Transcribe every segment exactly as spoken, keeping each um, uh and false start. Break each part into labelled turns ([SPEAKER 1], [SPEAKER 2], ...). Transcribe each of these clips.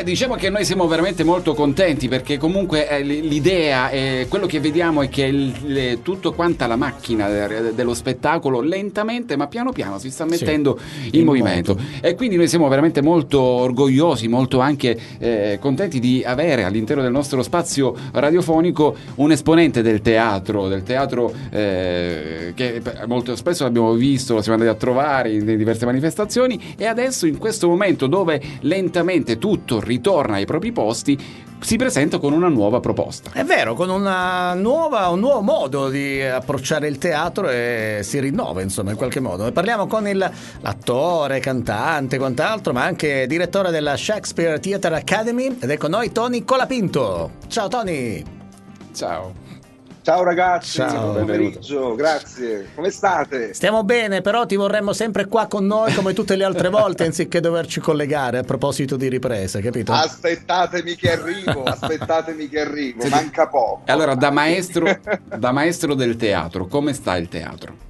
[SPEAKER 1] Beh, diciamo che noi siamo veramente molto contenti, perché comunque eh, l'idea, eh, quello che vediamo è che il, le, tutto quanta la macchina de, dello spettacolo lentamente ma piano piano si sta mettendo sì, in, in movimento moto. E quindi noi siamo veramente molto orgogliosi, molto anche eh, contenti di avere all'interno del nostro spazio radiofonico un esponente del teatro, del teatro eh, che molto spesso l'abbiamo visto, lo siamo andati a trovare in, in diverse manifestazioni, e adesso in questo momento dove lentamente tutto ritorna ai propri posti si presenta con una nuova proposta.
[SPEAKER 2] È vero, con una nuova, un nuovo modo di approcciare il teatro, e si rinnova insomma in qualche modo. Ne parliamo con il, l'attore, cantante, quant'altro, ma anche direttore della Shakespeare Theatre Academy, ed è con noi Tony Colapinto. Ciao Tony.
[SPEAKER 1] Ciao.
[SPEAKER 3] Ciao ragazzi,
[SPEAKER 2] ciao,
[SPEAKER 3] buon pomeriggio, grazie. Come state?
[SPEAKER 2] Stiamo bene, però ti vorremmo sempre qua con noi come tutte le altre volte, anziché doverci collegare a proposito di riprese, capito?
[SPEAKER 3] Aspettatemi che arrivo, aspettatemi che arrivo, manca poco.
[SPEAKER 1] E allora, da maestro, da maestro del teatro, come sta il teatro?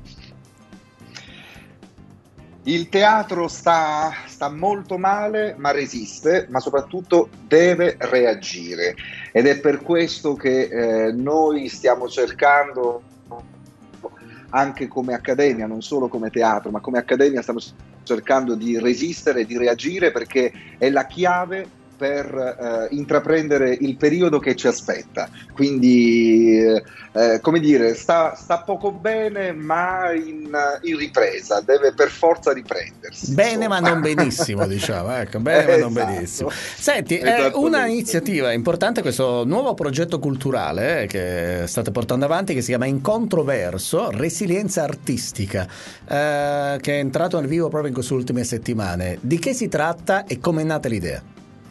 [SPEAKER 3] Il teatro sta, sta molto male, ma resiste, ma soprattutto deve reagire, ed è per questo che eh, noi stiamo cercando, anche come accademia, non solo come teatro, ma come accademia stiamo cercando di resistere, di reagire, perché è la chiave per eh, intraprendere il periodo che ci aspetta. Quindi eh, come dire, sta, sta poco bene, ma in, in ripresa, deve per forza riprendersi.
[SPEAKER 2] Bene,
[SPEAKER 3] insomma.
[SPEAKER 2] Ma non benissimo, diciamo, ecco, bene ma non
[SPEAKER 3] Esatto.
[SPEAKER 2] benissimo. Senti, è una iniziativa importante, questo nuovo progetto culturale eh, che state portando avanti, che si chiama Incontroverso, resilienza artistica, eh, che è entrato nel vivo proprio in queste ultime settimane. Di che si tratta e come è nata l'idea?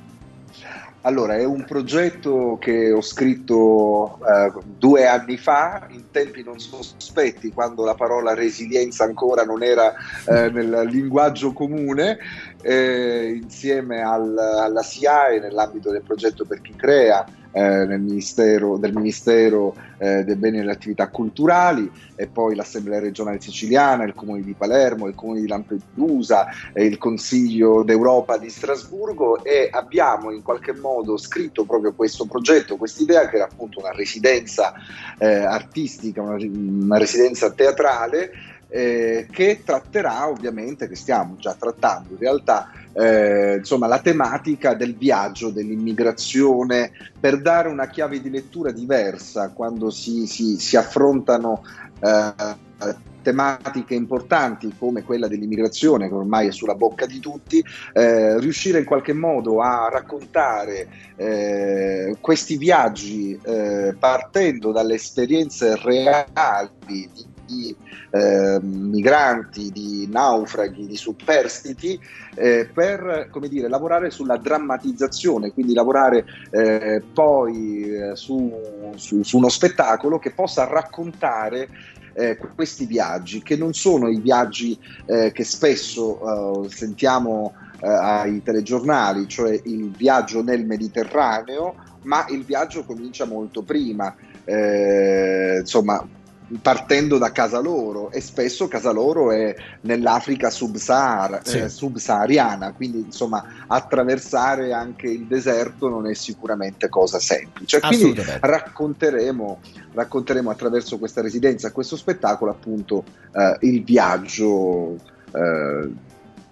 [SPEAKER 3] Allora, è un progetto che ho scritto eh, due anni fa, in tempi non sospetti, quando la parola resilienza ancora non era eh, nel linguaggio comune, eh, insieme al, alla S I A E, nell'ambito del progetto Per Chi Crea, eh, nel ministero, del Ministero eh, dei Beni e delle Attività Culturali, e poi l'Assemblea regionale siciliana, il Comune di Palermo, il Comune di Lampedusa e il Consiglio d'Europa di Strasburgo, e abbiamo in qualche modo scritto proprio questo progetto, quest'idea, che era appunto una residenza eh, artistica, una, una residenza teatrale, Eh, che tratterà, ovviamente, che stiamo già trattando in realtà, eh, insomma, la tematica del viaggio, dell'immigrazione, per dare una chiave di lettura diversa quando si, si, si affrontano eh, tematiche importanti come quella dell'immigrazione, che ormai è sulla bocca di tutti, eh, riuscire in qualche modo a raccontare eh, questi viaggi eh, partendo dalle esperienze reali di di eh, migranti, di naufraghi, di superstiti, eh, per, come dire, lavorare sulla drammatizzazione, quindi lavorare eh, poi eh, su, su, su uno spettacolo che possa raccontare Eh, questi viaggi, che non sono i viaggi eh, che spesso eh, sentiamo eh, ai telegiornali, cioè il viaggio nel Mediterraneo, ma il viaggio comincia molto prima, eh, insomma, partendo da casa loro, e spesso casa loro è nell'Africa subsahara, sì. eh, subsahariana, quindi insomma attraversare anche il deserto non è sicuramente cosa semplice. Quindi racconteremo, racconteremo attraverso questa residenza, questo spettacolo, appunto eh, il viaggio eh,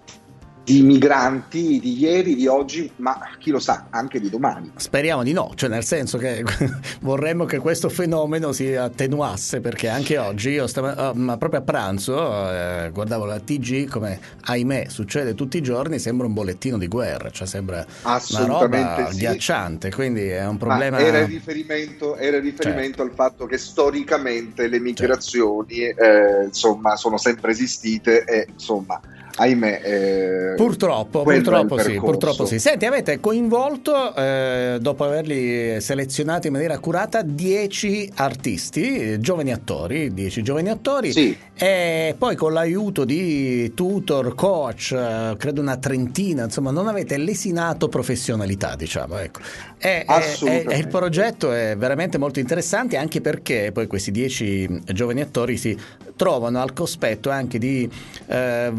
[SPEAKER 3] di migranti di ieri, di oggi, ma chi lo sa, anche di domani.
[SPEAKER 2] Speriamo di no, cioè nel senso che vorremmo che questo fenomeno si attenuasse, perché anche oggi io stavo, ma proprio a pranzo eh, guardavo la T G, come ahimè succede tutti i giorni, sembra un bollettino di guerra, cioè sembra una roba
[SPEAKER 3] sì.
[SPEAKER 2] Ghiacciante, quindi è un problema.
[SPEAKER 3] Ma era il riferimento, era il riferimento certo. al fatto che storicamente le migrazioni certo. eh, insomma sono sempre esistite, e insomma ahimè eh,
[SPEAKER 2] purtroppo purtroppo sì purtroppo sì Senti, avete coinvolto eh, dopo averli selezionati in maniera accurata dieci artisti, giovani attori dieci giovani attori
[SPEAKER 3] sì.
[SPEAKER 2] E poi con l'aiuto di tutor, coach, eh, credo una trentina, insomma non avete lesinato professionalità, diciamo, ecco. E, e, e il progetto è veramente molto interessante, anche perché poi questi dieci giovani attori si trovano al cospetto anche di eh, volontari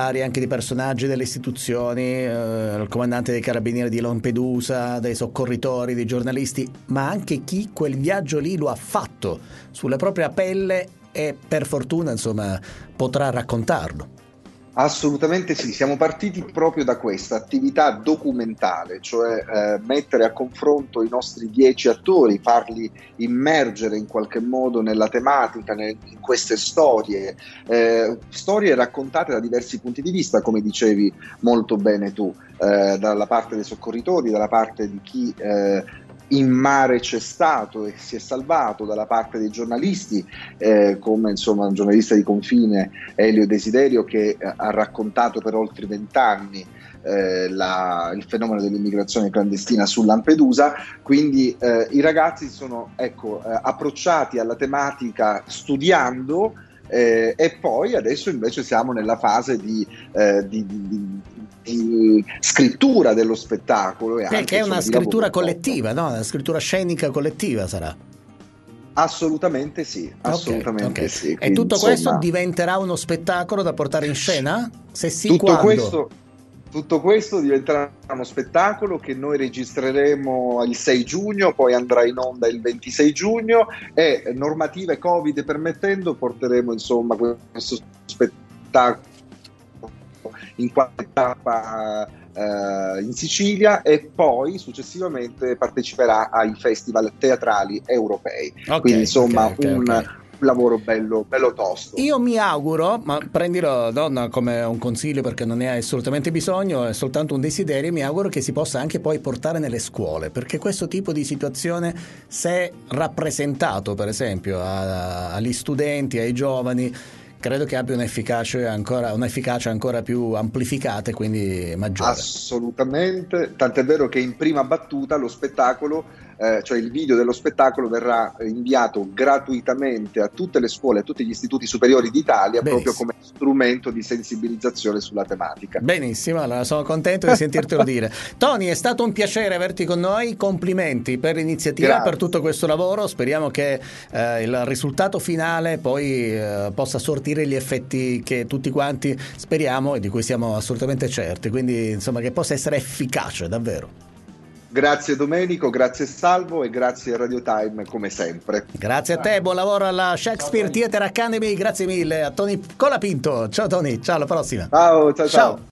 [SPEAKER 2] vari anche di personaggi delle istituzioni, eh, il comandante dei carabinieri di Lampedusa, dei soccorritori, dei giornalisti, ma anche chi quel viaggio lì lo ha fatto sulla propria pelle e per fortuna insomma potrà raccontarlo.
[SPEAKER 3] Assolutamente sì, siamo partiti proprio da questa attività documentale, cioè eh, mettere a confronto i nostri dieci attori, farli immergere in qualche modo nella tematica, nel, in queste storie, eh, storie raccontate da diversi punti di vista, come dicevi molto bene tu, eh, dalla parte dei soccorritori, dalla parte di chi eh, in mare c'è stato e si è salvato, dalla parte dei giornalisti, eh, come insomma un giornalista di confine, Elio Desiderio, che eh, ha raccontato per oltre vent'anni eh, la, il fenomeno dell'immigrazione clandestina su Lampedusa. Quindi eh, i ragazzi sono ecco, eh, approcciati alla tematica studiando, eh, e poi adesso invece siamo nella fase di, eh, di, di, di di scrittura dello spettacolo e
[SPEAKER 2] che,
[SPEAKER 3] anche,
[SPEAKER 2] che è una
[SPEAKER 3] insomma,
[SPEAKER 2] scrittura collettiva, no? Una scrittura scenica collettiva sarà.
[SPEAKER 3] Assolutamente sì, assolutamente
[SPEAKER 2] okay, okay.
[SPEAKER 3] sì.
[SPEAKER 2] E
[SPEAKER 3] Quindi,
[SPEAKER 2] tutto
[SPEAKER 3] insomma,
[SPEAKER 2] questo diventerà uno spettacolo da portare in scena? Se sì,
[SPEAKER 3] tutto
[SPEAKER 2] quando?
[SPEAKER 3] questo Tutto questo diventerà uno spettacolo che noi registreremo il sei giugno, poi andrà in onda il ventisei giugno e, normative Covid permettendo, porteremo insomma questo spettacolo in qualche tappa eh, in Sicilia e poi successivamente parteciperà ai festival teatrali europei.
[SPEAKER 2] Okay,
[SPEAKER 3] quindi insomma
[SPEAKER 2] okay, okay,
[SPEAKER 3] un
[SPEAKER 2] okay.
[SPEAKER 3] lavoro bello, bello tosto.
[SPEAKER 2] Io mi auguro, ma prendilo non come un consiglio perché non ne hai assolutamente bisogno, è soltanto un desiderio, mi auguro che si possa anche poi portare nelle scuole, perché questo tipo di situazione, se rappresentato per esempio a, agli studenti, ai giovani, credo che abbia un'efficacia ancora, un'efficacia ancora più amplificata e quindi maggiore.
[SPEAKER 3] Assolutamente, tant'è vero che in prima battuta lo spettacolo, eh, cioè il video dello spettacolo verrà inviato gratuitamente a tutte le scuole, a tutti gli istituti superiori d'Italia. Benissimo. Proprio come strumento di sensibilizzazione sulla tematica.
[SPEAKER 2] Benissimo, allora sono contento di sentirtelo dire. Tony, è stato un piacere averti con noi, complimenti per l'iniziativa, Grazie. Per tutto questo lavoro, speriamo che eh, il risultato finale poi eh, possa sortire gli effetti che tutti quanti speriamo e di cui siamo assolutamente certi, quindi insomma che possa essere efficace davvero.
[SPEAKER 3] Grazie Domenico, grazie Salvo e grazie a Radio Time come sempre.
[SPEAKER 2] Grazie a te, buon lavoro alla Shakespeare Theatre Academy, grazie mille a Tony Colapinto. Ciao Tony, ciao, alla prossima.
[SPEAKER 3] Ciao, ciao, ciao. ciao.